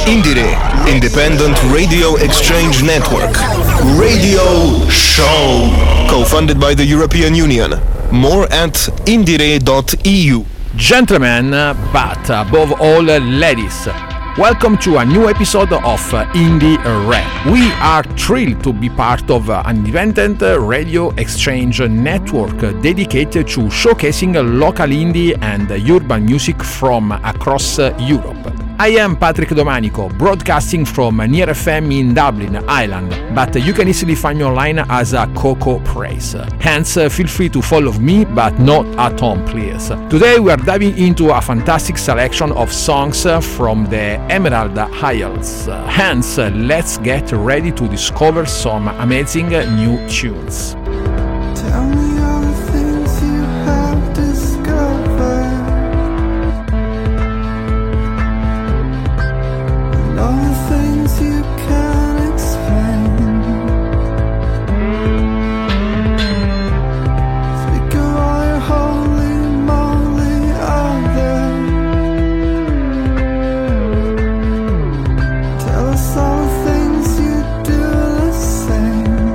Indire, Independent Radio Exchange Network. Radio Show. Co-funded by the European Union. More at indire.eu. Gentlemen, but above all, ladies. Welcome to a new episode of Indie Rap. We are thrilled to be part of an independent radio exchange network dedicated to showcasing local indie and urban music from across Europe. I am Patrick Domanico, broadcasting from Near FM in Dublin, Ireland, but you can easily find me online as a Coco Praise. Hence, feel free to follow me, but not at home, please. Today we are diving into a fantastic selection of songs from the Emerald Isles. Hence, let's get ready to discover some amazing new tunes. Tell me all the things you have discovered, and all the things you can't explain. Speak of all your holy moly out there. Tell us all the things you do the same.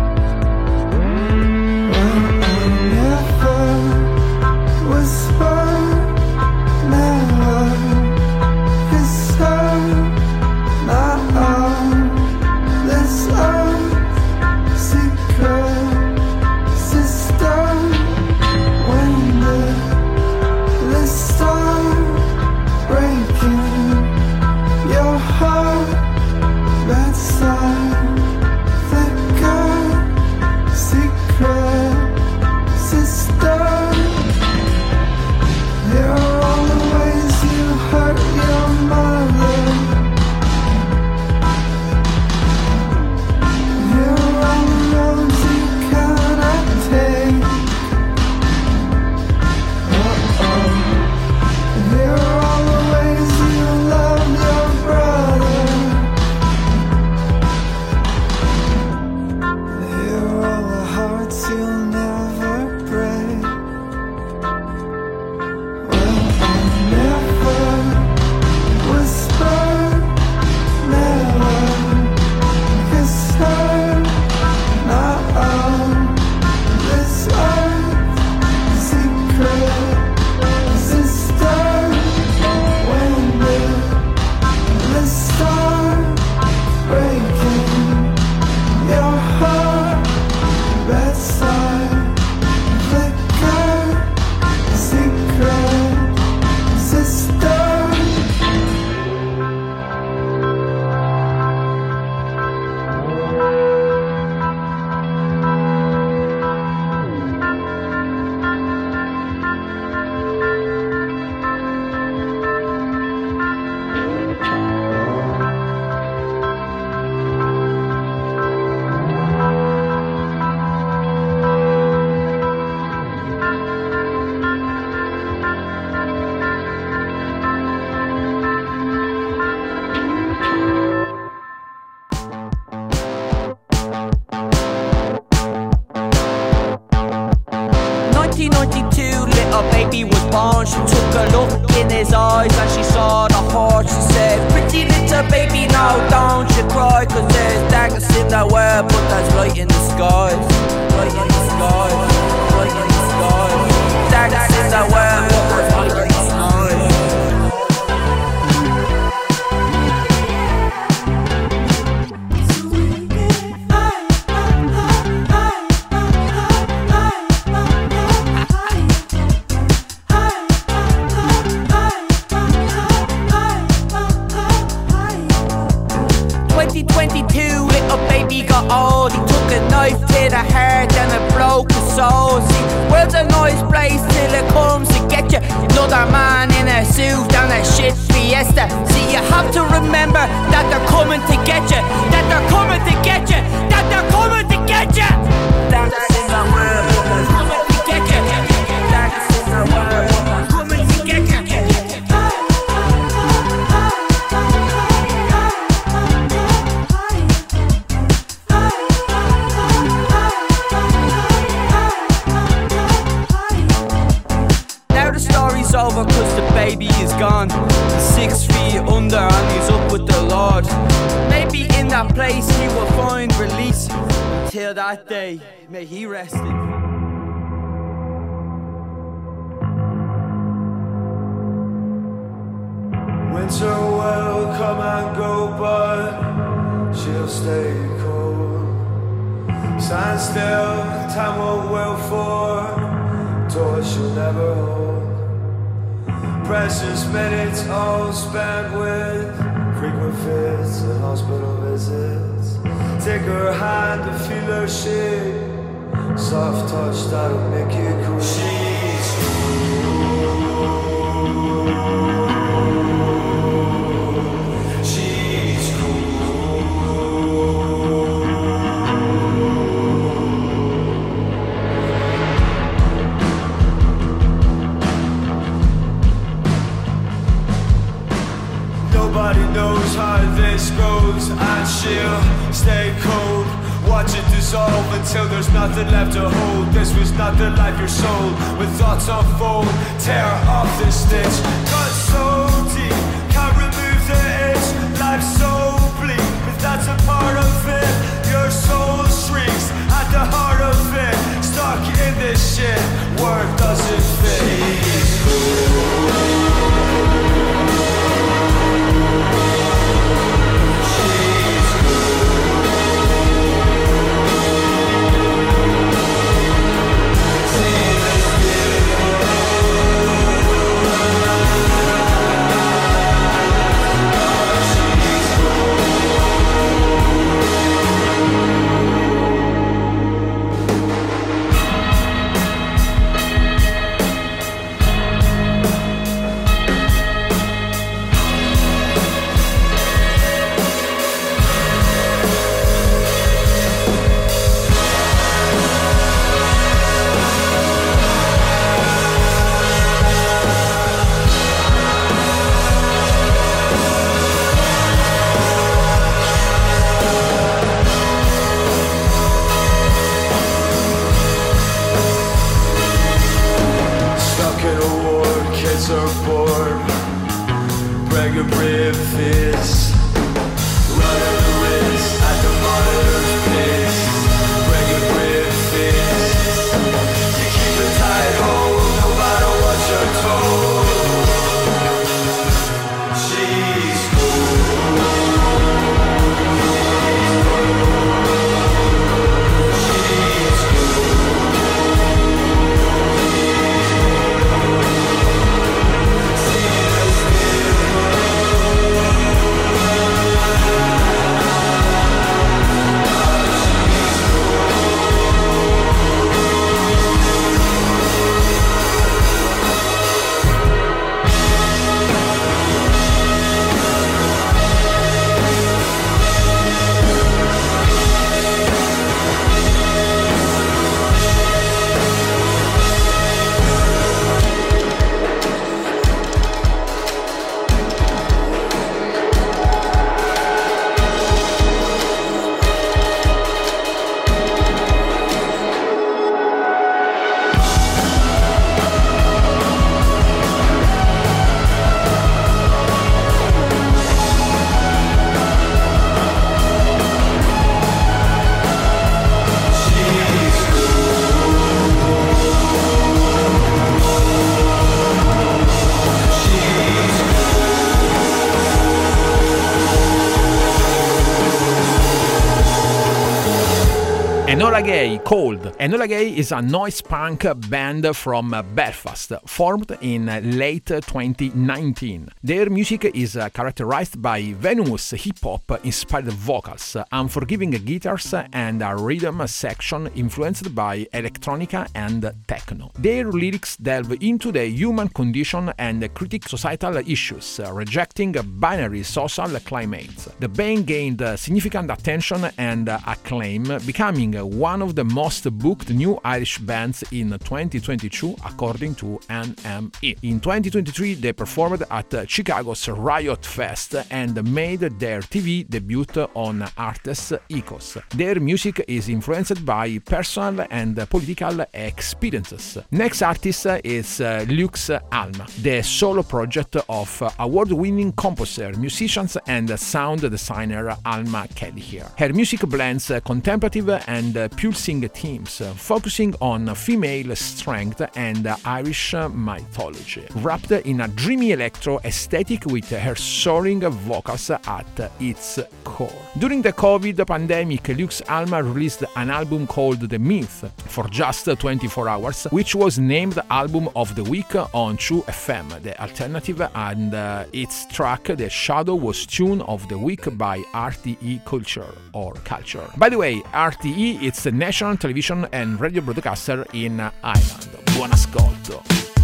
She took a look in his eyes and she saw the heart. She said, pretty little baby, now don't you cry, 'cause there's darkness in the world, but there's light in the skies. Light in the skies, light in the skies. Darkness in the world, but there's light in the skies. Little baby got old, he took a knife to the heart and a over cause the baby is gone. He's 6 feet under and he's up with the Lord. Maybe in that place he will find release. Until that day, may he rest in. Winter will come and go, but she'll stay cold. Stand still, time won't will for doors she'll never hold. Precious minutes all spent with frequent fits and hospital visits. Take her hand to feel her shake. Soft touch that'll make you cool. She's cool. Nobody knows how this goes, and she'll stay cold. Watch it dissolve until there's nothing left to hold. This was not the life you're sold. When thoughts unfold, tear off the stitch. Cut so deep, can't remove the itch. Life's so bleak, but that's a part of it. Your soul shrinks at the heart of it. Stuck in this shit, word doesn't fit. She's cool. Enola Gay, called. Enola Gay is a noise punk band from Belfast, formed in late 2019. Their music is characterized by venomous hip-hop inspired vocals, unforgiving guitars, and a rhythm section influenced by electronica and techno. Their lyrics delve into the human condition and critique societal issues, rejecting binary social climates. The band gained significant attention and acclaim, becoming one of the most booked new Irish bands in 2022, according to NME. In 2023, they performed at Chicago's Riot Fest and made their TV debut on Artes Ecos. Their music is influenced by personal and political experiences. Next artist is Lux Alma, the solo project of award-winning composer, musicians and sound designer Alma Kelly here. Her music blends contemplative and pulsing themes, focusing on female strength and Irish mythology, wrapped in a dreamy electro aesthetic with her soaring vocals at its core. During the COVID pandemic, Lux Alma released an album called The Myth for just 24 hours, which was named Album of the Week on True FM, the alternative, and its track The Shadow was Tune of the Week by RTE Culture. By the way, RTE is the national television and radio broadcaster in Ireland. Buon ascolto!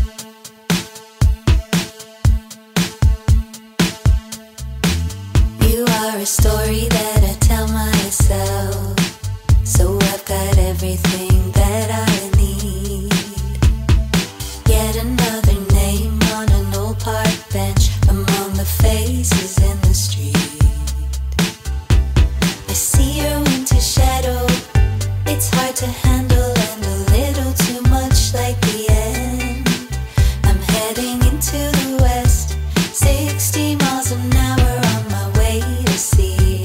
You are a story that I tell myself, so I've got everything that I need. Yet another name on an old park bench among the faces in the street. I see your winter shadow, it's hard to handle and a little too much like the end. I'm heading into the west, 60 miles an hour on my way to see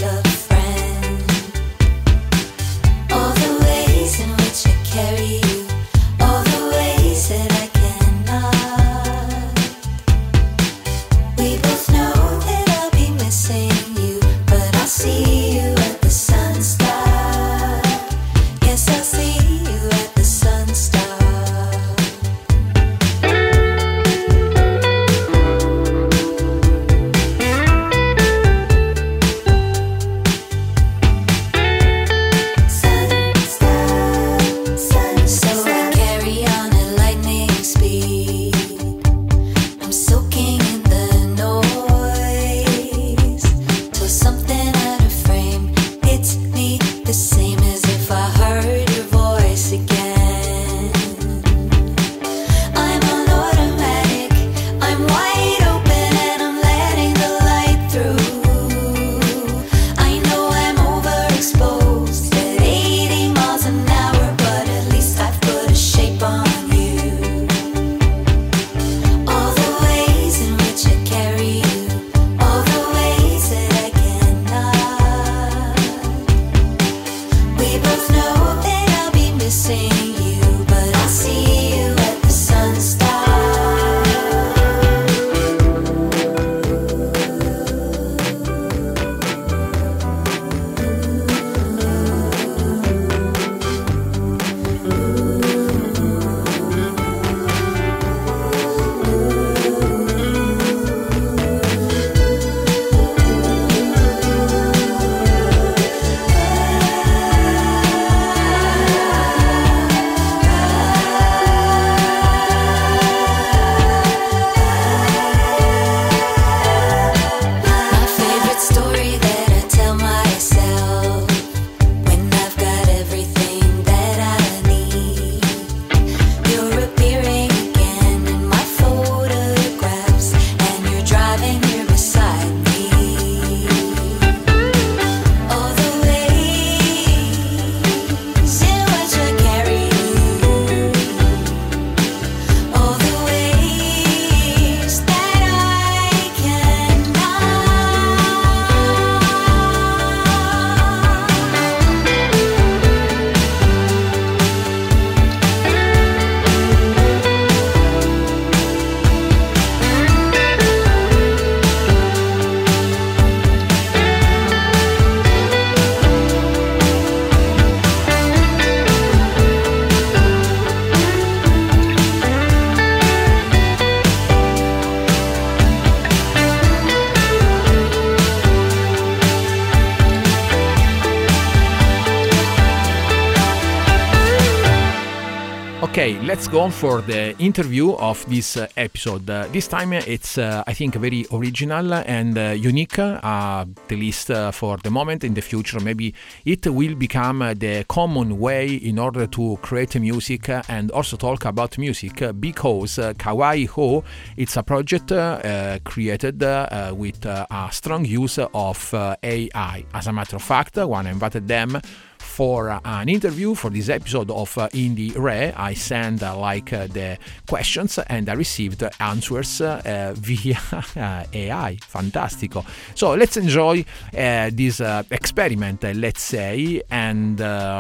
Okay, let's go on for the interview of this episode. This time it's, I think, very original and unique, at least for the moment. In the future, maybe it will become the common way in order to create music and also talk about music, because Kawaii Ho, it's a project created with a strong use of AI. As a matter of fact, when I invited them for an interview for this episode of Indie Re, I sent the questions and I received answers via AI. Fantastico. So let's enjoy this experiment, let's say, and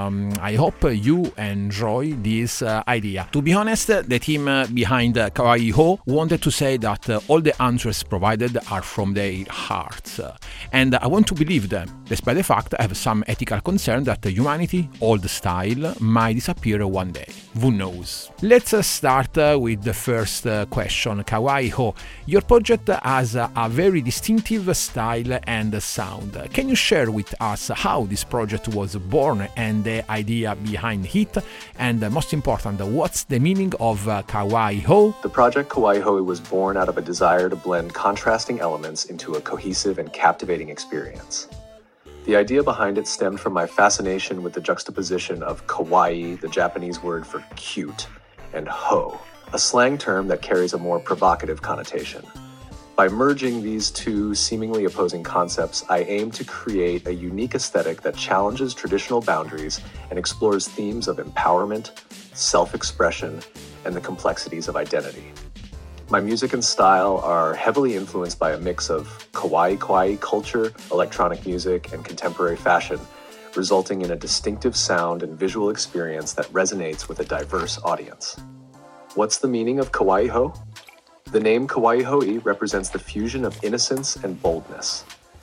I hope you enjoy this idea. To be honest, the team behind Kawaii Ho wanted to say that all the answers provided are from their hearts, and I want to believe them, despite the fact I have some ethical concern that humanity, old style, might disappear one day. Who knows? Let's start with the first question. Kawaii Ho, your project has a very distinctive style and sound. Can you share with us how this project was born and the idea behind it? And most important, what's the meaning of Kawaii Ho? The project Kawaii Ho was born out of a desire to blend contrasting elements into a cohesive and captivating experience. The idea behind it stemmed from my fascination with the juxtaposition of kawaii, the Japanese word for cute, and ho, a slang term that carries a more provocative connotation. By merging these two seemingly opposing concepts, I aim to create a unique aesthetic that challenges traditional boundaries and explores themes of empowerment, self-expression, and the complexities of identity. My music and style are heavily influenced by a mix of kawaii culture, electronic music, and contemporary fashion, resulting in a distinctive sound and visual experience that resonates with a diverse audience. What's the meaning of Kawaii Ho? The name Kawaii Hoi represents the fusion of innocence and boldness.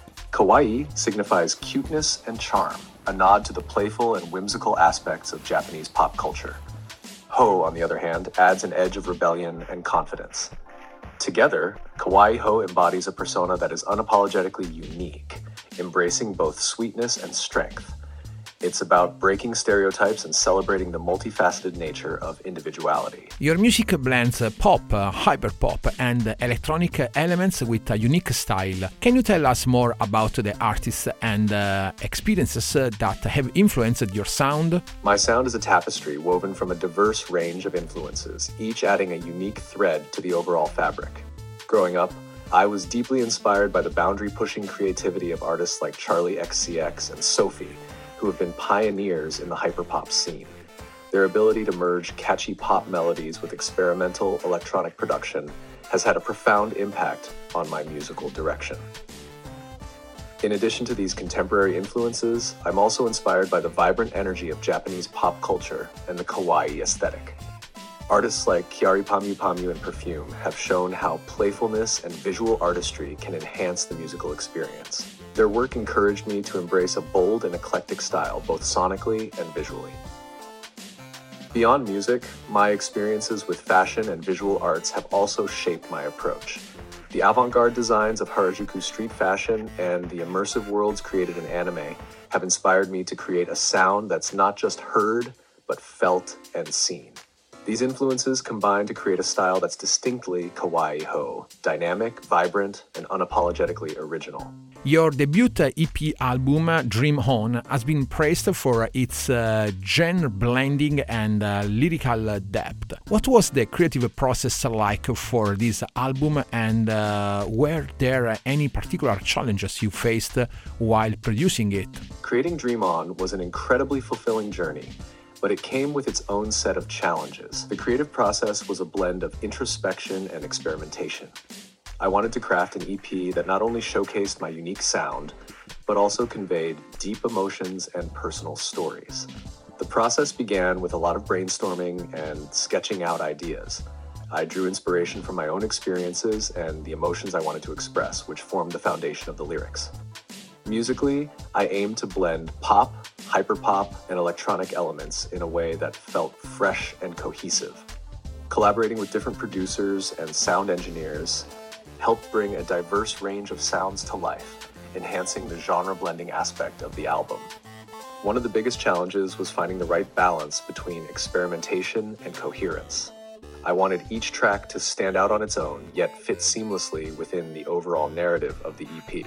Kawaii signifies cuteness and charm, a nod to the playful and whimsical aspects of Japanese pop culture. Ho, on the other hand, adds an edge of rebellion and confidence. Together, Kawaii Ho embodies a persona that is unapologetically unique, embracing both sweetness and strength. It's about breaking stereotypes and celebrating the multifaceted nature of individuality. Your music blends pop, hyperpop, and electronic elements with a unique style. Can you tell us more about the artists and experiences that have influenced your sound? My sound is a tapestry woven from a diverse range of influences, each adding a unique thread to the overall fabric. Growing up, I was deeply inspired by the boundary-pushing creativity of artists like Charli XCX and Sophie, who have been pioneers in the hyperpop scene. Their ability to merge catchy pop melodies with experimental electronic production has had a profound impact on my musical direction. In addition to these contemporary influences, I'm also inspired by the vibrant energy of Japanese pop culture and the kawaii aesthetic. Artists like Kyary Pamyu Pamyu and Perfume have shown how playfulness and visual artistry can enhance the musical experience. Their work encouraged me to embrace a bold and eclectic style, both sonically and visually. Beyond music, my experiences with fashion and visual arts have also shaped my approach. The avant-garde designs of Harajuku street fashion and the immersive worlds created in anime have inspired me to create a sound that's not just heard, but felt and seen. These influences combine to create a style that's distinctly Kawaii Ho, dynamic, vibrant, and unapologetically original. Your debut EP album, Dream On, has been praised for its genre blending and lyrical depth. What was the creative process like for this album, and were there any particular challenges you faced while producing it? Creating Dream On was an incredibly fulfilling journey, but it came with its own set of challenges. The creative process was a blend of introspection and experimentation. I wanted to craft an EP that not only showcased my unique sound, but also conveyed deep emotions and personal stories. The process began with a lot of brainstorming and sketching out ideas. I drew inspiration from my own experiences and the emotions I wanted to express, which formed the foundation of the lyrics. Musically, I aimed to blend pop, hyperpop, and electronic elements in a way that felt fresh and cohesive. Collaborating with different producers and sound engineers helped bring a diverse range of sounds to life, enhancing the genre blending aspect of the album. One of the biggest challenges was finding the right balance between experimentation and coherence. I wanted each track to stand out on its own, yet fit seamlessly within the overall narrative of the EP.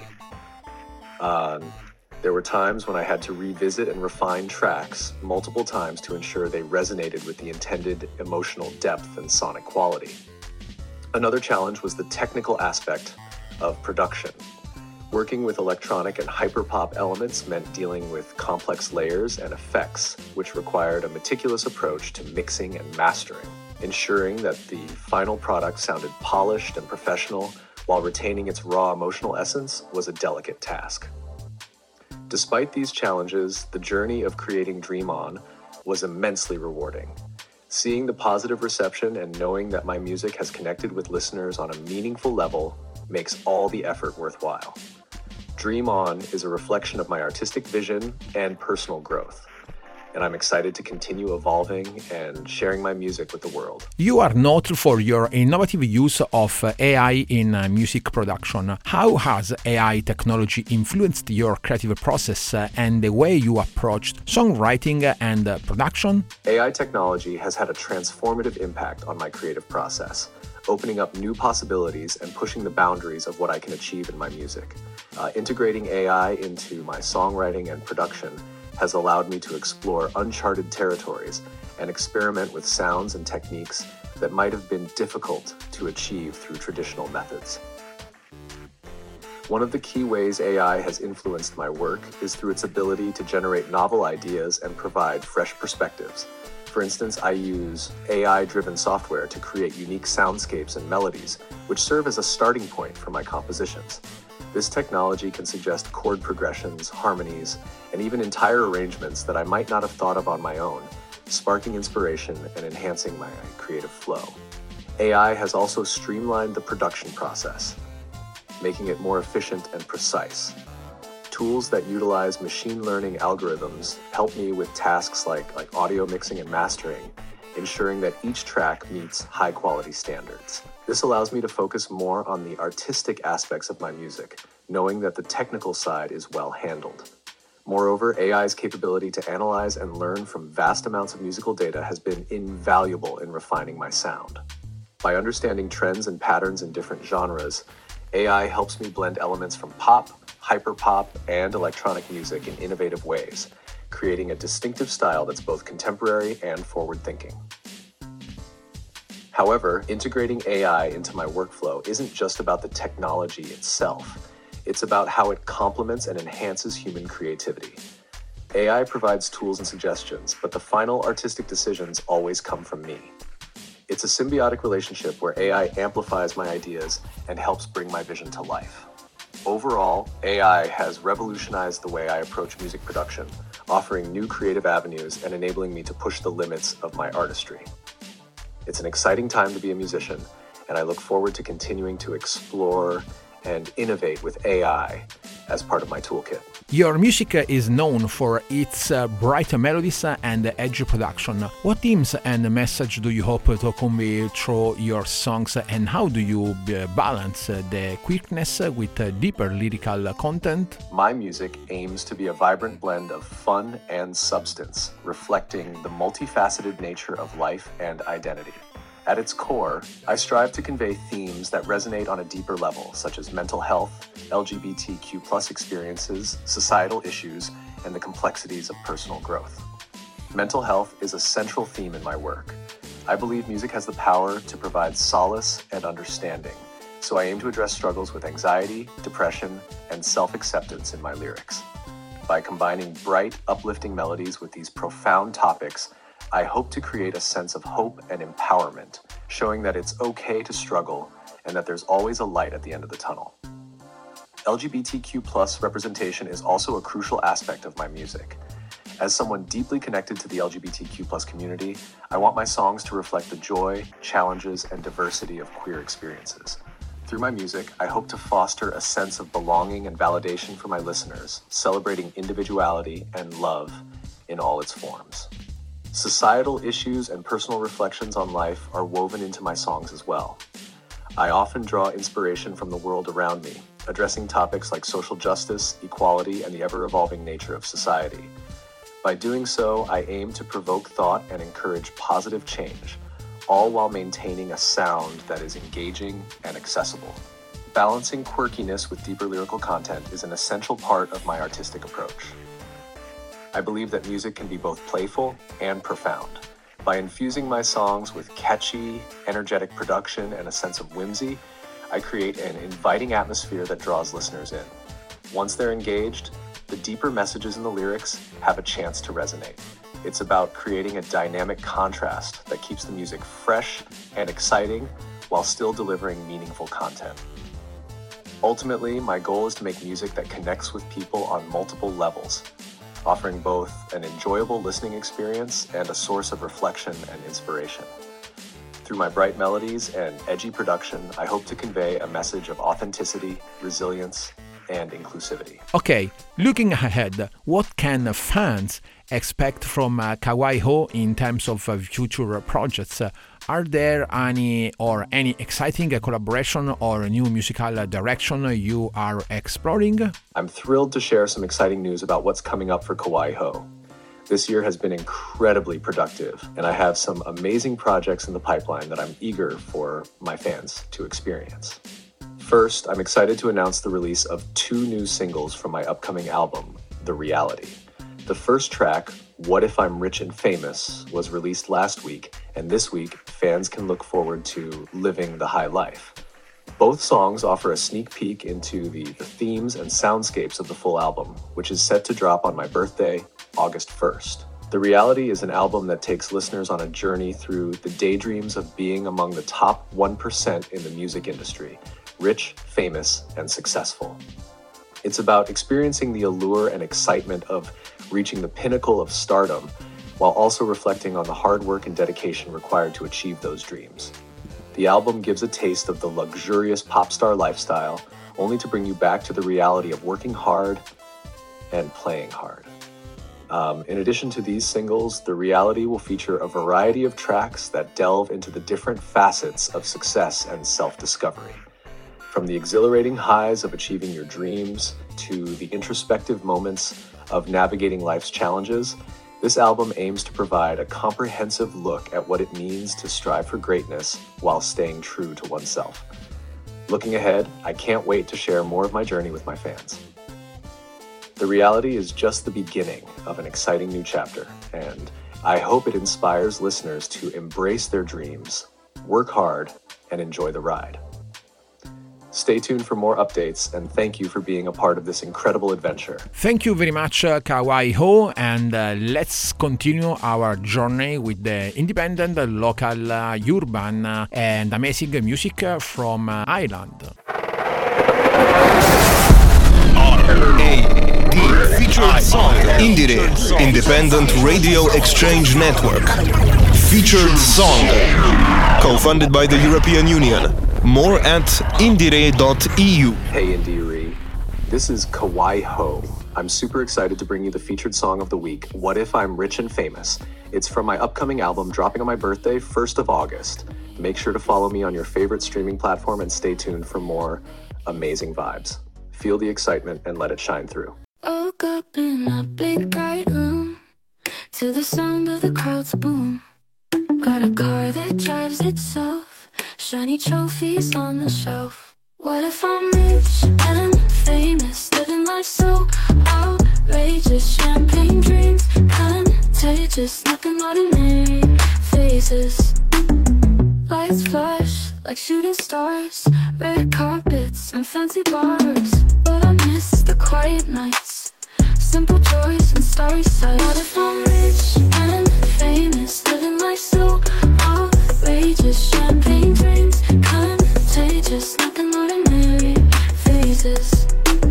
There were times when I had to revisit and refine tracks multiple times to ensure they resonated with the intended emotional depth and sonic quality. Another challenge was the technical aspect of production. Working with electronic and hyperpop elements meant dealing with complex layers and effects, which required a meticulous approach to mixing and mastering. Ensuring that the final product sounded polished and professional while retaining its raw emotional essence was a delicate task. Despite these challenges, the journey of creating Dream On was immensely rewarding. Seeing the positive reception and knowing that my music has connected with listeners on a meaningful level makes all the effort worthwhile. Dream On is a reflection of my artistic vision and personal growth, and I'm excited to continue evolving and sharing my music with the world. You are noted for your innovative use of AI in music production. How has AI technology influenced your creative process and the way you approached songwriting and production? AI technology has had a transformative impact on my creative process, opening up new possibilities and pushing the boundaries of what I can achieve in my music. Integrating AI into my songwriting and production has allowed me to explore uncharted territories and experiment with sounds and techniques that might have been difficult to achieve through traditional methods. One of the key ways AI has influenced my work is through its ability to generate novel ideas and provide fresh perspectives. For instance, I use AI-driven software to create unique soundscapes and melodies, which serve as a starting point for my compositions. This technology can suggest chord progressions, harmonies, and even entire arrangements that I might not have thought of on my own, sparking inspiration and enhancing my creative flow. AI has also streamlined the production process, making it more efficient and precise. Tools that utilize machine learning algorithms help me with tasks like audio mixing and mastering, ensuring that each track meets high-quality standards. This allows me to focus more on the artistic aspects of my music, knowing that the technical side is well handled. Moreover, AI's capability to analyze and learn from vast amounts of musical data has been invaluable in refining my sound. By understanding trends and patterns in different genres, AI helps me blend elements from pop, hyperpop, and electronic music in innovative ways, creating a distinctive style that's both contemporary and forward-thinking. However, integrating AI into my workflow isn't just about the technology itself. It's about how it complements and enhances human creativity. AI provides tools and suggestions, but the final artistic decisions always come from me. It's a symbiotic relationship where AI amplifies my ideas and helps bring my vision to life. Overall, AI has revolutionized the way I approach music production, offering new creative avenues and enabling me to push the limits of my artistry. It's an exciting time to be a musician, and I look forward to continuing to explore and innovate with AI as part of my toolkit. Your music is known for its bright melodies and edgy production. What themes and message do you hope to convey through your songs, and how do you balance the quickness with deeper lyrical content? My music aims to be a vibrant blend of fun and substance, reflecting the multifaceted nature of life and identity. At its core, I strive to convey themes that resonate on a deeper level, such as mental health, LGBTQ+ experiences, societal issues, and the complexities of personal growth. Mental health is a central theme in my work. I believe music has the power to provide solace and understanding, so I aim to address struggles with anxiety, depression, and self-acceptance in my lyrics. By combining bright, uplifting melodies with these profound topics, I hope to create a sense of hope and empowerment, showing that it's okay to struggle and that there's always a light at the end of the tunnel. LGBTQ+ representation is also a crucial aspect of my music. As someone deeply connected to the LGBTQ+ community, I want my songs to reflect the joy, challenges, and diversity of queer experiences. Through my music, I hope to foster a sense of belonging and validation for my listeners, celebrating individuality and love in all its forms. Societal issues and personal reflections on life are woven into my songs as well. I often draw inspiration from the world around me, addressing topics like social justice, equality, and the ever-evolving nature of society. By doing so, I aim to provoke thought and encourage positive change, all while maintaining a sound that is engaging and accessible. Balancing quirkiness with deeper lyrical content is an essential part of my artistic approach. I believe that music can be both playful and profound. By infusing my songs with catchy, energetic production and a sense of whimsy, I create an inviting atmosphere that draws listeners in. Once they're engaged, the deeper messages in the lyrics have a chance to resonate. It's about creating a dynamic contrast that keeps the music fresh and exciting while still delivering meaningful content. Ultimately, my goal is to make music that connects with people on multiple levels, offering both an enjoyable listening experience and a source of reflection and inspiration. Through my bright melodies and edgy production, I hope to convey a message of authenticity, resilience, and inclusivity. Okay, looking ahead, what can fans expect from Kawaii Ho in terms of future projects? Are there any exciting collaboration or new musical direction you are exploring? I'm thrilled to share some exciting news about what's coming up for Kawaii Ho. This year has been incredibly productive, and I have some amazing projects in the pipeline that I'm eager for my fans to experience. First, I'm excited to announce the release of 2 new singles from my upcoming album, The Reality. The first track, What If I'm Rich and Famous, was released last week, and this week, fans can look forward to Living the High Life. Both songs offer a sneak peek into the themes and soundscapes of the full album, which is set to drop on my birthday, August 1st. The Reality is an album that takes listeners on a journey through the daydreams of being among the top 1% in the music industry, rich, famous, and successful. It's about experiencing the allure and excitement of reaching the pinnacle of stardom, while also reflecting on the hard work and dedication required to achieve those dreams. The album gives a taste of the luxurious pop star lifestyle, only to bring you back to the reality of working hard and playing hard. In addition to these singles, The Reality will feature a variety of tracks that delve into the different facets of success and self-discovery. From the exhilarating highs of achieving your dreams to the introspective moments of navigating life's challenges, this album aims to provide a comprehensive look at what it means to strive for greatness while staying true to oneself. Looking ahead, I can't wait to share more of my journey with my fans. The Reality is just the beginning of an exciting new chapter, and I hope it inspires listeners to embrace their dreams, work hard, and enjoy the ride. Stay tuned for more updates, and thank you for being a part of this incredible adventure. Thank you very much, Kawaii Ho, and let's continue our journey with the independent, local, urban, and amazing music from Ireland. R.A.D. Featured Song Indire Independent Radio Exchange Network. Featured Song, co-funded by the European Union. More at indire.eu. Hey Indire, this is Kawaii Ho. I'm super excited to bring you the featured song of the week, What If I'm Rich and Famous. It's from my upcoming album dropping on my birthday, 1st of August. Make sure to follow me on your favorite streaming platform and stay tuned for more amazing vibes. Feel the excitement and let it shine through. Woke up in a big bright room to the sound of the crowd's boom. Got a car that drives itself, shiny trophies on the shelf. What if I'm rich and famous, living life so outrageous? Champagne dreams, contagious, nothing ordinary faces. Lights flash like shooting stars, red carpets and fancy bars. But I miss the quiet nights, simple joys and starry sights. What if I'm rich and famous, living life so outrageous? Champagne dreams, contagious, nothing ordinary phases.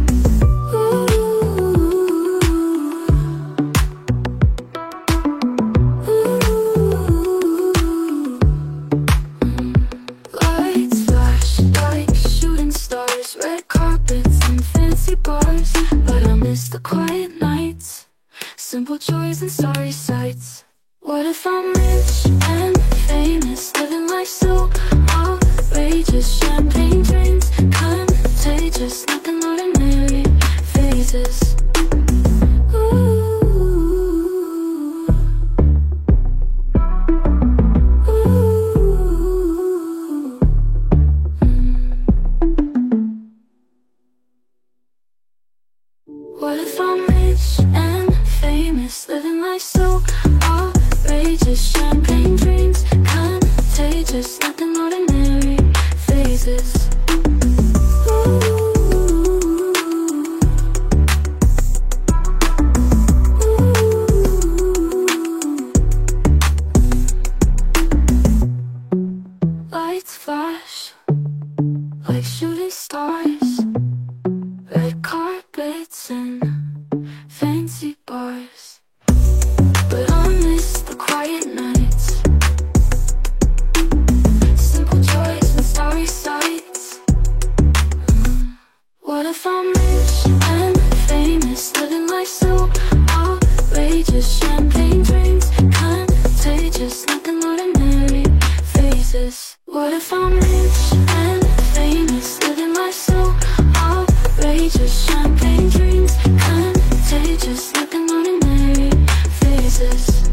Lights flash like shooting stars, red carpets and fancy bars. But I miss the quiet nights, simple joys and starry sights. What if I'm rich and famous, living life so outrageous? Champagne dreams, contagious, nothing ordinary phases. Ooh. shooting stars, red carpets and fancy bars. But I miss the quiet nights, simple joys and starry sights. What if I'm rich and famous, living life so outrageous? Champagne drinks, contagious, nothing ordinary faces. What if I'm rich and famous, living life so outrageous? Champagne drinks, contagious, nothing ordinary faces.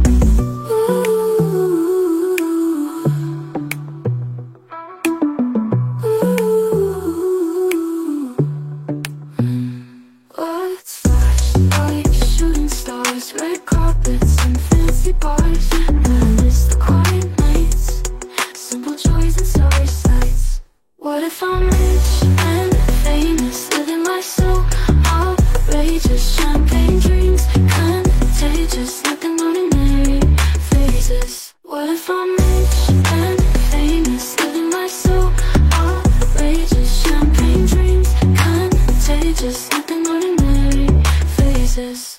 What's flash like shooting stars, red carpets and fancy bars? I miss the quiet nights, simple joys and sorry sights. What if I'm rich and famous, living life so outrageous? Champagne drinks, contagious, nothing ordinary faces. What if I'm rich and famous, living life so outrageous? Champagne drinks, contagious, nothing ordinary faces.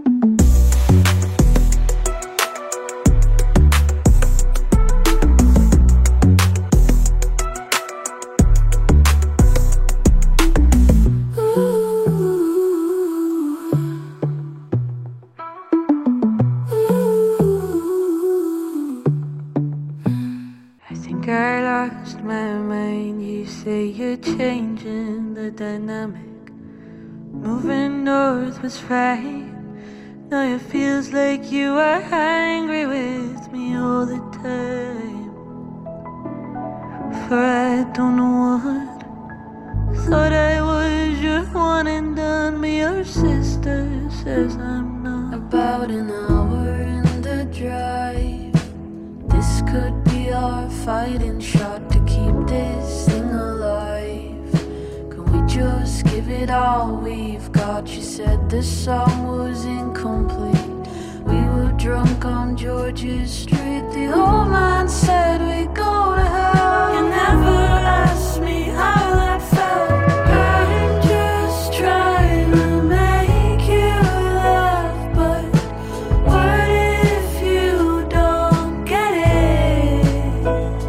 I think I lost my mind. You say you're changing the dynamic. Moving north was right. Now it feels like you are angry with me all the time. For I don't know what. Thought I was your one and done, but your sister says I'm not. About an hour in the drive, this could be our fighting shot to keep this thing alive. Can we just give it all we've got? You said the song was incomplete. We were drunk on George's Street. The old man said we'd go to hell. You never asked me how that felt. I'm just trying to make you laugh, but what if you don't get it?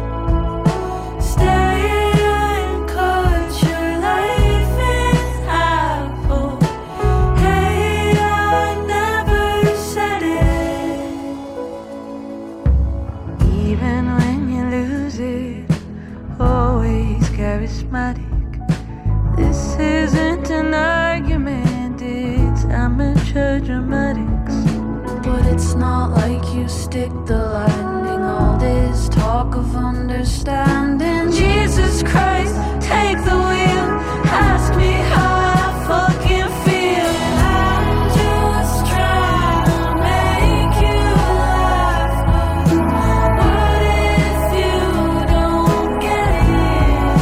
Stay and cut your life in half. Oh, hey, I never said it. Even when you lose it, always charismatic. This isn't an argument, it's amateur dramatics. But it's not like you stick the landing. All this talk of understanding. Jesus Christ, take the wheel. Ask me how I fucking feel. I'm just trying to make you laugh. What if you don't get it?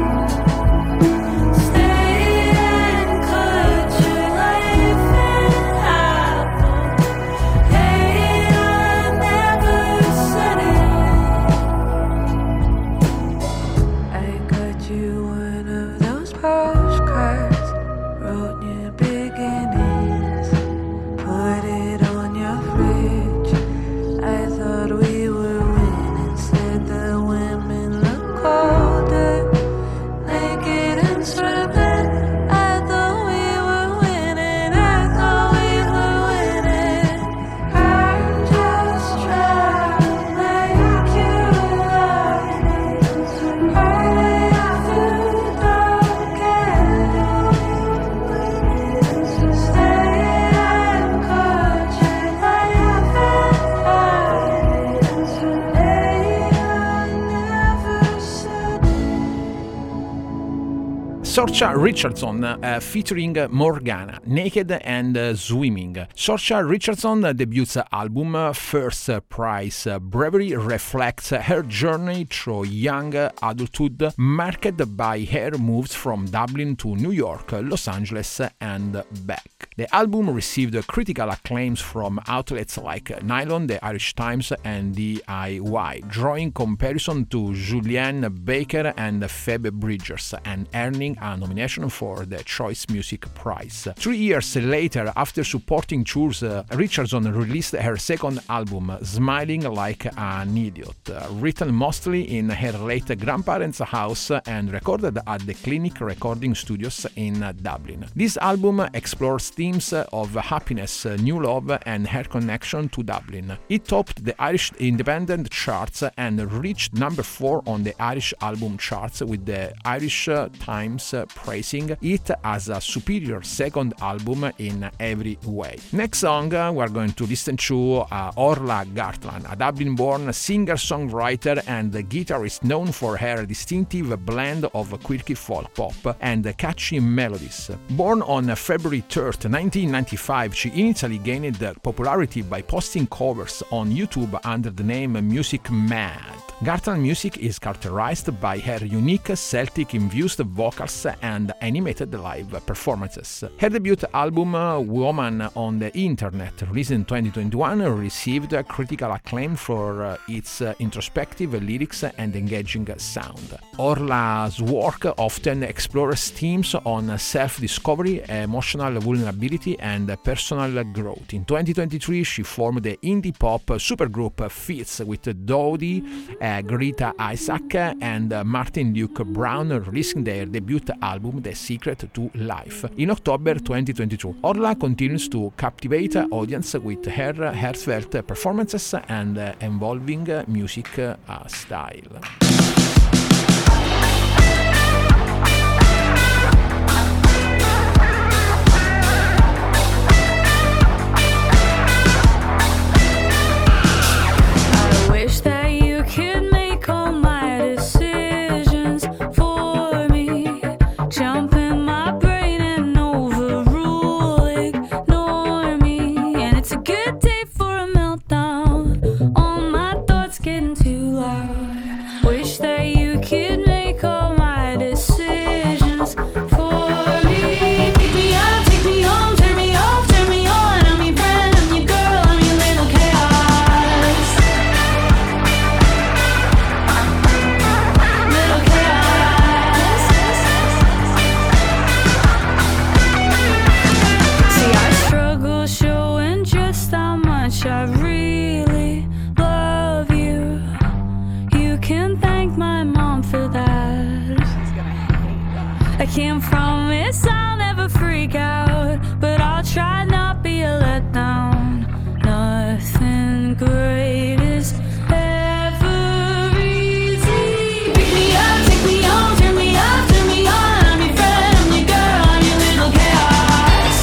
Stay and cut your life in half. Hey, I never said it. I got you one of those postcards, wrote your beginnings, put it on your fridge. I thought we were winning, said the women look older, naked and stripping. I thought we were winning, I thought we were winning. I'm just trying to make you love me. Hurry if you don't get Sorcha Richardson featuring Morgana, Naked and Swimming. Sorcha Richardson debut album First Prize Bravery reflects her journey through young adulthood, marked by her moves from Dublin to New York, Los Angeles and back. The album received critical acclaims from outlets like Nylon, the Irish Times and DIY, drawing comparison to Julianne Baker and Phoebe Bridgers and earning a nomination for the Choice Music Prize. 3 years later, after supporting tours, Richardson released her second album, Smiling Like an Idiot, written mostly in her late grandparents' house and recorded at the Clinic Recording Studios in Dublin. This album explores themes of happiness, new love, and her connection to Dublin. It topped the Irish independent charts and reached number 4 on the Irish album charts, with the Irish Times praising it as a superior second album in every way. Next song we're going to listen to Orla Gartland, a Dublin-born singer-songwriter and guitarist known for her distinctive blend of quirky folk pop and catchy melodies. Born on February 3rd, 1995, she initially gained popularity by posting covers on YouTube under the name Music Mad. Gartland's music is characterized by her unique Celtic-infused vocals and animated live performances. Her debut album, Woman on the Internet, released in 2021, received critical acclaim for its introspective lyrics and engaging sound. Orla's work often explores themes on self-discovery, emotional vulnerability, and personal growth. In 2023, she formed the indie pop supergroup Fits with Dodie, Greta Isaac and Martin Luke Brown, releasing their debut album The Secret to Life in October 2022. Orla continues to captivate audience with her heartfelt performances and involving music style. I wish that you could make all my decisions for me. Jump in my brain and overrule, ignore me. And it's a good day for a meltdown. All my thoughts getting too loud. Wish that you could make all my decisions for me. Pick me up, take me home, turn me off, turn me on. I'm your friend, I'm your girl, I'm your little chaos. Little chaos. See, I struggle showing just how much I really love you. You can thank my mom for that. I can't promise I'll never freak out, but I'll try not be a letdown. Nothing great is ever easy. Pick me up, take me home, turn me up, turn me on. I'm your friend, I'm your girl, I'm your little chaos.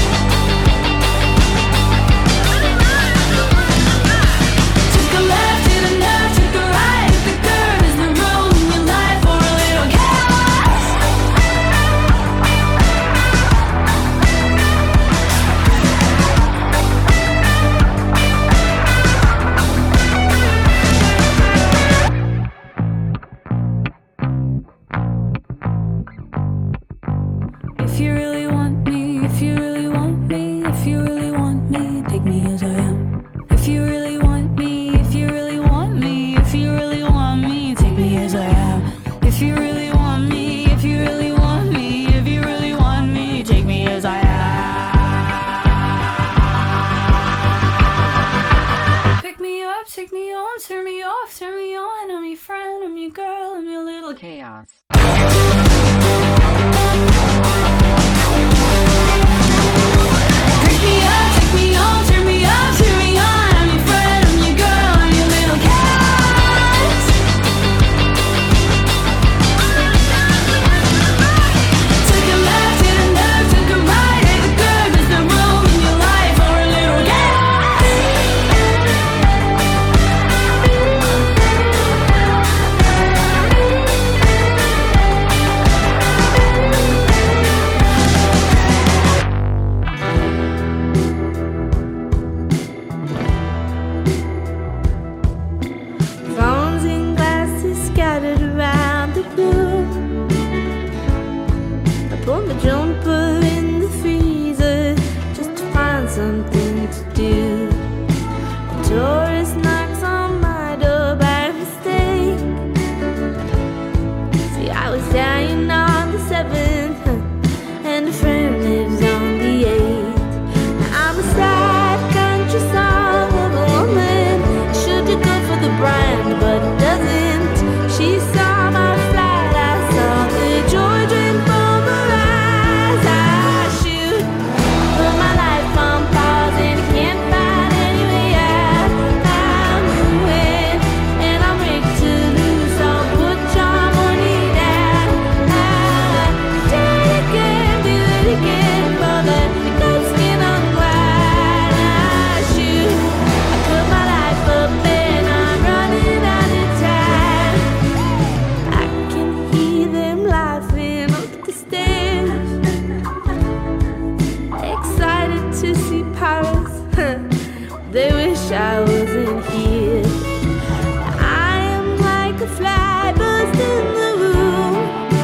Took a left, hit a left, took a right, hit the curve. Is there room in your life for a little chaos? If you really want me, if you really want me, if you really want me, take me as I am. If you really want me, if you really want me, if you really want me, take me as I am. If you really want me, if you really want me, if you really want me, take me as I am. Pick me up, take me on, turn me off, turn me on. I'm your friend, I'm your girl, I'm your little chaos. Pick me up, take me on, turn me up, turn me on. I'm your friend, I'm your girl, I'm your little chaos. Took a left, hit a left, took a right, hit the curve. Is there room in your life for a little chaos? Put my jumper in the freezer just to find something to do. A tourist knocks on my door by mistake. See, I was dying on the 7th, and a friend lives on the 8th. I'm a sad country song of a woman. Should do good for the brand, but it doesn't. She saw my flight, I saw the Georgian from her eyes. I shoot, put my life on pause, and I can't find any way out. I'm moving, and I'm rigged to lose, so put your money down. Do it again, brother, good skin on white. I shoot, I put my life up and I'm running out of time. I can hear them laughing up the stairs, excited to see Paris. They wish I wasn't here. I am like a fly buzzed in the room.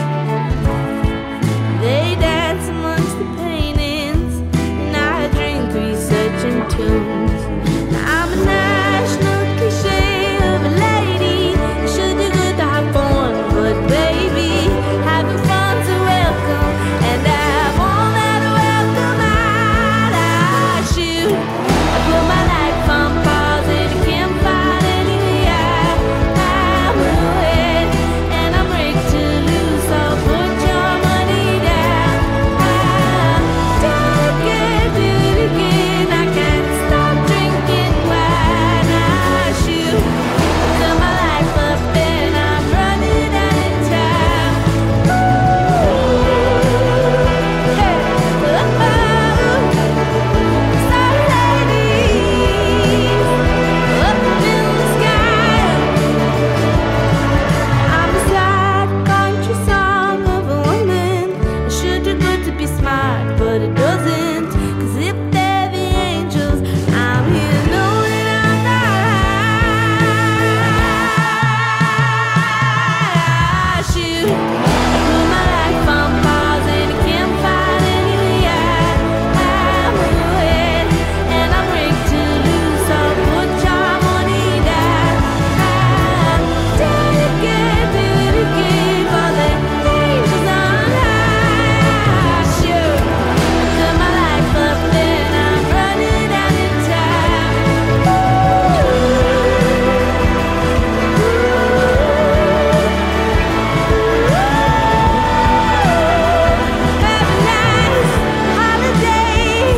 They dance amongst the paintings, and I drink researching tunes. I'm a national cliche of a lady. Should do good to have fun, but baby, having fun's a welcome, and I want that welcome out. I shoot, I put my life on pause, and I can't find any way out. I'm moving, and I'm rigged to lose, so put your money down. Do it again, I can't stop drinking wine. I shoot, fill my life up and I'm running out of time. Sorry ladies, up in the sky. I'm a sad country song of a woman. It should do good to be smart, but it doesn't. 'Cause if they're the angels, I'm here knowing I'm not high. I shoot, I put my life on pause, and I can't find any way out. I'm moving, and I'm rigged to lose, so put your money down. Do it again, for the angels on high. Shoot, put my life up and I'm running out of time. Have a nice holiday.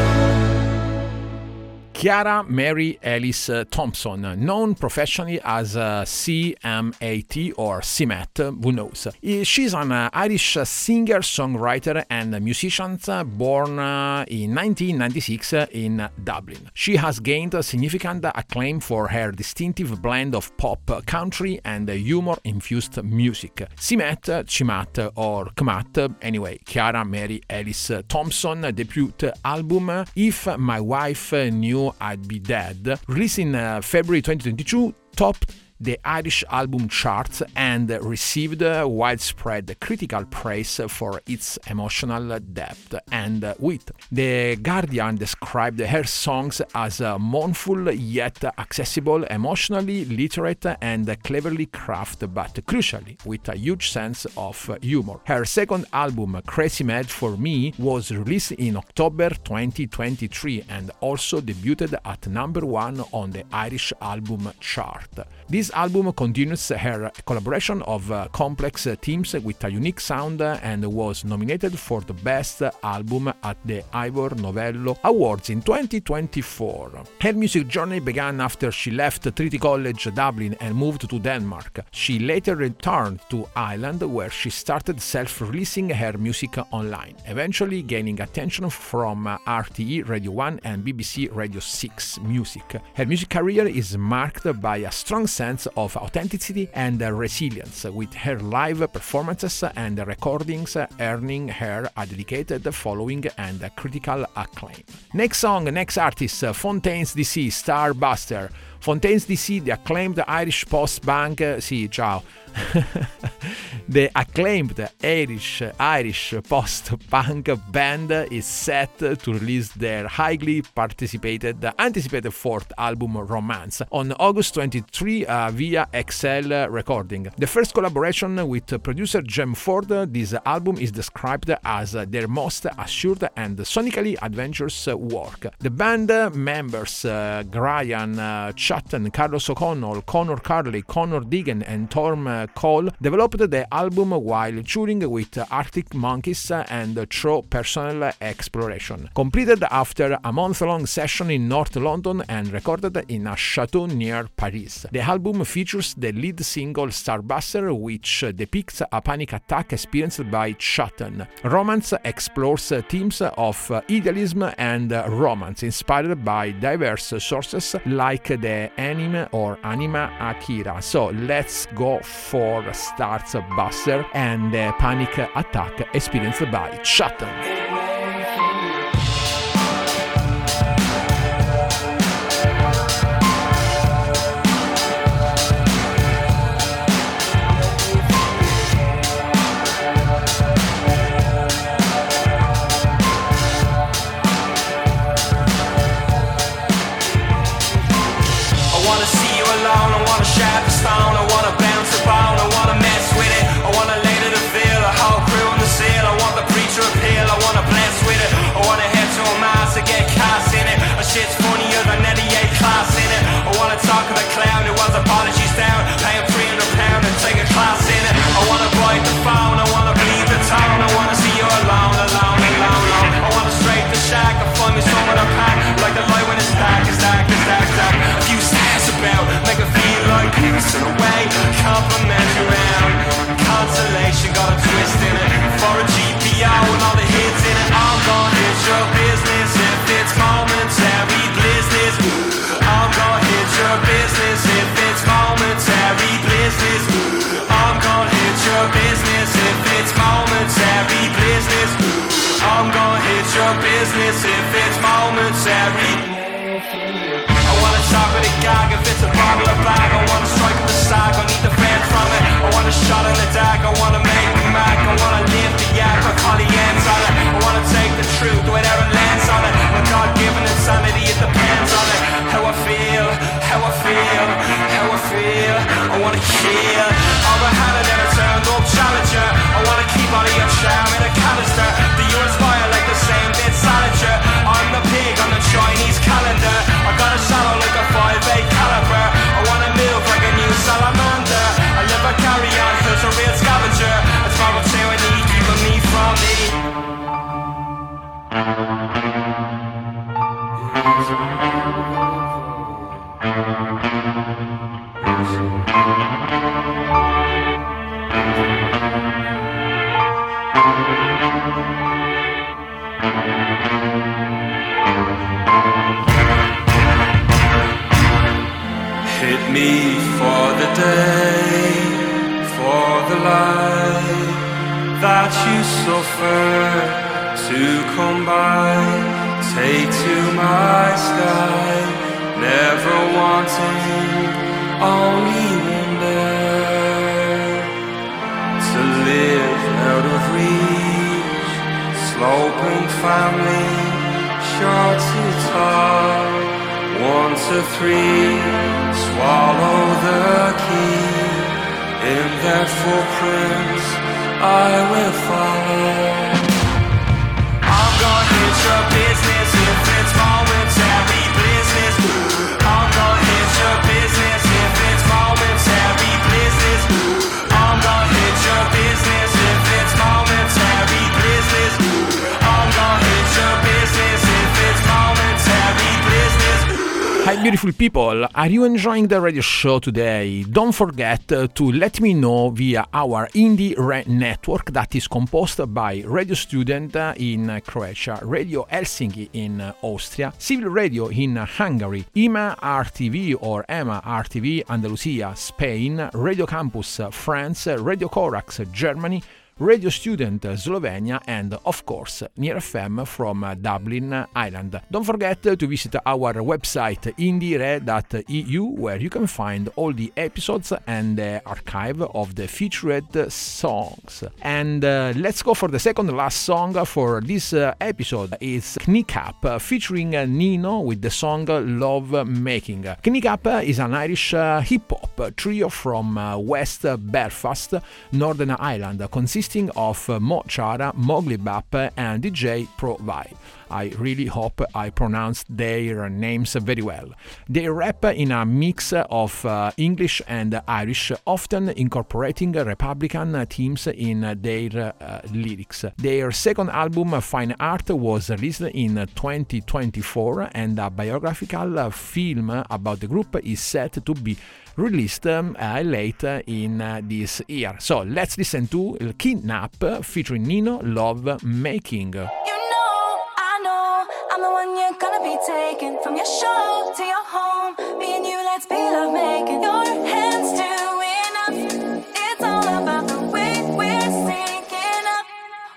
Chiara Mary Ellis Thompson, known professionally as CMAT or CMAT, who knows. She's an Irish singer, songwriter and musician born in 1996 in Dublin. She has gained significant acclaim for her distinctive blend of pop, country and humor-infused music. CMAT, or CMAT, anyway, Chiara Mary Ellis Thompson debut album If My Wife Knew I'd Be Dead, released in February 2022, topped the Irish album charts and received widespread critical praise for its emotional depth and wit. The Guardian described her songs as mournful yet accessible, emotionally literate and cleverly crafted, but crucially with a huge sense of humor. Her second album, Crazy Mad for Me, was released in October 2023 and also debuted at number 1 on the Irish album chart. This album continues her collaboration of complex themes with a unique sound and was nominated for the Best Album at the Ivor Novello Awards in 2024. Her music journey began after she left Trinity College Dublin and moved to Denmark. She later returned to Ireland, where she started self-releasing her music online, eventually gaining attention from RTE Radio 1 and BBC Radio 6 Music. Her music career is marked by a strong sense of authenticity and resilience, with her live performances and recordings earning her a dedicated following and critical acclaim. Next song, next artist, Fontaines DC, Starbuster. Fontaines DC, the acclaimed Irish post-punk, sì, ciao. The acclaimed Irish post-punk band is set to release their highly anticipated fourth album, Romance, on August 23 via XL Recording. The first collaboration with producer Jem Ford, this album is described as their most assured and sonically adventurous work. The band members Brian Chatton, Carlos O'Connell, Connor Carley, Connor Deegan and Tom Cole developed the album while touring with Arctic Monkeys and through personal exploration. Completed after a month-long session in North London and recorded in a chateau near Paris. The album features the lead single Starbuster, which depicts a panic attack experienced by Chatton. Romance explores themes of idealism and romance inspired by diverse sources like the anime or Anima Akira. So let's go for Starts Buster and the panic attack experienced by Chatton. Shit's funnier than any A class in it. I wanna talk to the clown who was apologies down, pay him £300 and take a class in it. I wanna bite the phone, I wanna bleed the town, I wanna see you alone. I wanna straight the shack, I find me someone to pack, like the light when it's dark. A few stars about, make it feel like peace in a way, compliment around. Consolation got a twist in it, for a GPO and all the hits in it. I'm gonna hit your business if it's momentary business. I'm gonna hit your business if it's momentary business. I'm gonna hit your business if it's momentary business. I'm gonna hit your business if it's momentary. I wanna talk with a gag if it's a bottle or bag. I wanna strike with the sack, I need the fan from it. I want a shot in the dark, I wanna make the Mac. I wanna live the yak, I call the ends on it. I wanna take the truth wherever it lands on it. My God-given insanity, it depends on it. How I feel. I wanna kill all the hand and never turned up challenger. I wanna keep all of your charm in a canister. Do you inspire like the same bit salager? I'm the pig on the Chinese calendar. I got a shadow like a 5'8" caliber. I wanna move like a new salamander. I live a carry on, who's a real scavenger. It's my tyranny keeping me from me. Hit me for the day, for the life that you suffer to come by. Take to my sky, never wanting, only wonder to live out of reach. Sloping family, short to tall, 1 to 3, swallow the key. In their footprints I will follow. I'm gonna hit your business if it's momentary business. I'm gonna hit your business if it's momentary business. I'm gonna hit your business if it's momentary business. I'm gonna hit your business if it's momentary business. Hi beautiful people, are you enjoying the radio show today? Don't forget to let me know via our Indie network that is composed by Radio Student in Croatia, Radio Helsinki in Austria, Civil Radio in Hungary, IMA RTV or EMA RTV Andalusia, Spain, Radio Campus France, Radio Corax Germany, radio student Slovenia, and of course Near FM from Dublin, Ireland. Don't forget to visit our website indiere.eu, where you can find all the episodes and the archive of the featured songs. And let's go for the second last song for this episode. It's Kneecap featuring Nino with the song Love Making. Kneecap is an Irish hip-hop trio from West Belfast, Northern Ireland, consisting of Mo Chara, Mowgli Bap and DJ Pro Vibe. I really hope I pronounced their names very well. They rap in a mix of English and Irish, often incorporating Republican themes in their lyrics. Their second album, Fine Art, was released in 2024, and a biographical film about the group is set to be released late in this year. So let's listen to Kidnap featuring Nino, Love Making. I'm the one you're gonna be taking from your show to your home. Me and you, let's be love making. Your hands do enough. It's all about the way we're syncing up.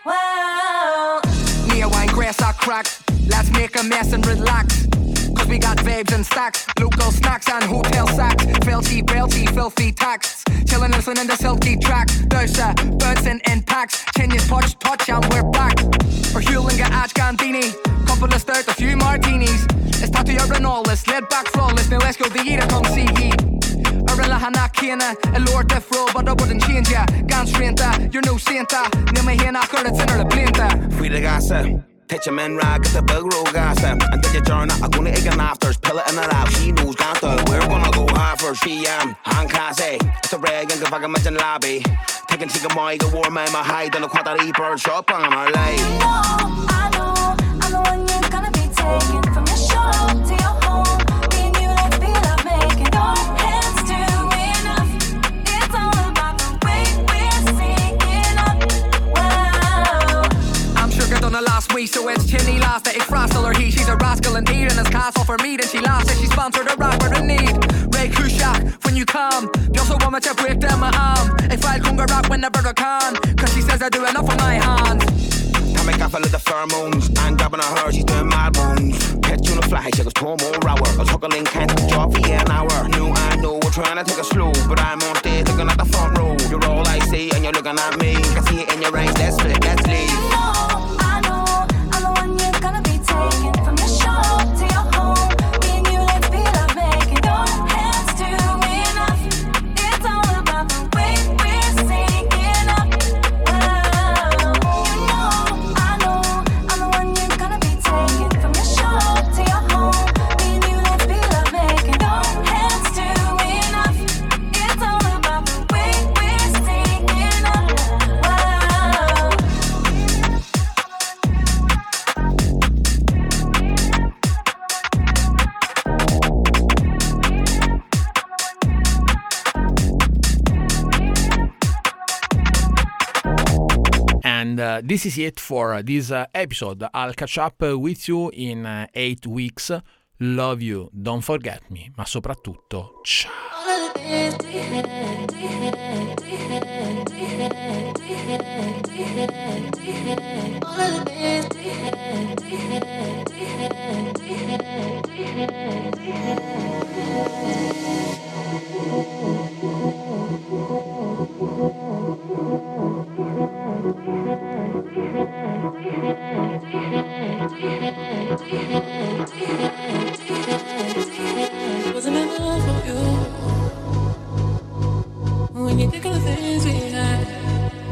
Wow. Me a wine grass I crack. Let's make a mess and relax. Cause we got babes and stacks, local snacks and hotel sacks. Filthy, belty, filthy tax. Chillin' listening to silky tracks. There's bouncing in packs. Chinya's touch and we're back. We're Hewling at Ash Gandini. Couple of stout, a few martinis. It's tattoo your all, it's laid back flawless. Now let's go the eater, come see ye. Arilla hana kena, a lord death row, but I wouldn't change ya. Gans renta, you're no Santa. Now my hand knocker, it's in her plinta. Free the gasa. Pitch a man rag, get the big roll gas. And then you turn I'm gonna egg and afters, pill it in and out. She knows Ganta, we're gonna go hard for she hand classy. It's a rag and the fucking mention lobby. Taking chicken boy, go warm my hide on the quarter reaper shop on our life. I know, I'm the one you're gonna be taking from your show to your home. Me and you, let's be love making. Your hands do enough. It's all about the way we're syncing up. Wow. I'm sure get on the last week, so it's Chinny last that it's Frostel or he. She's a rascal indeed, and it's castle for me. Then she laughs that she sponsored a rapper in need. Ray Kushak, when you come, you're so woman to break down my arm. If I'll come rap whenever I can, cause she says I do enough for my hands. I make up a little pheromones. I'm grabbing on her, she's doing mad bones. Catch you on the fly, she goes 2 more hours. I took a link, can't job for an hour. No, I know we're trying to take it slow, but I'm on stage looking at the front row. You're all I see, and you're looking at me. I see it in your eyes, let's flip, let's leave. I know, I'm the one you're gonna be taking from your show to your home. Me and you, let's be love making. Your hands do enough. It's all about the way we're syncing up. Wow. I know, I'm the one you're gonna be taking from your show to your home. Me and you, let's be love making. Your hands do enough. It's all about the way we're syncing up. Wow. And this is it for this episode. I'll catch up with you in 8 weeks. Love you, don't forget me, ma soprattutto ciao. Wasn't enough for you when you think of the things we had.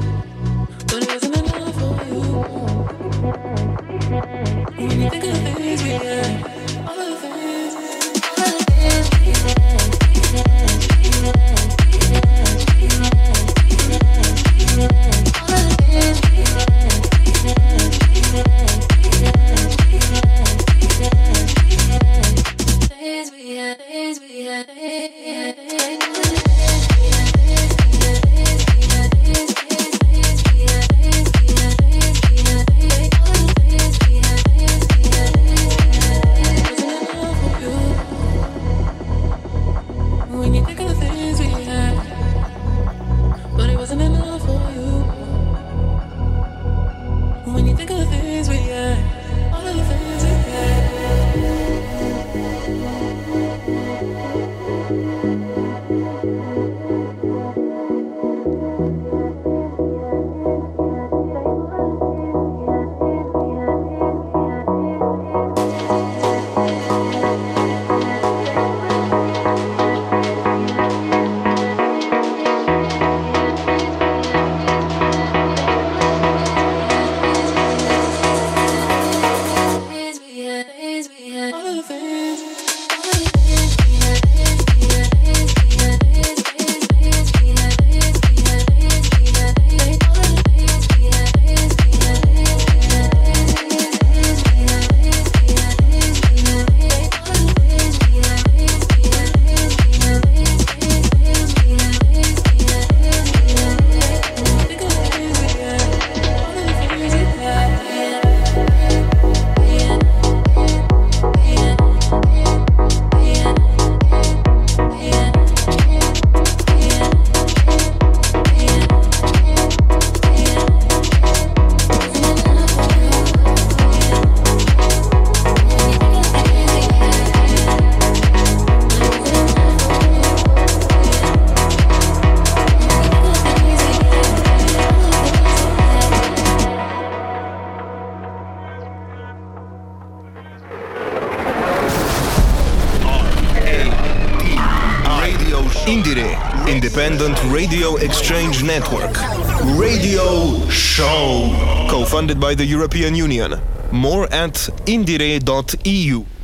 Indire, Independent Radio Exchange Network. Radio Show. Co-funded by the European Union. More at indire.eu.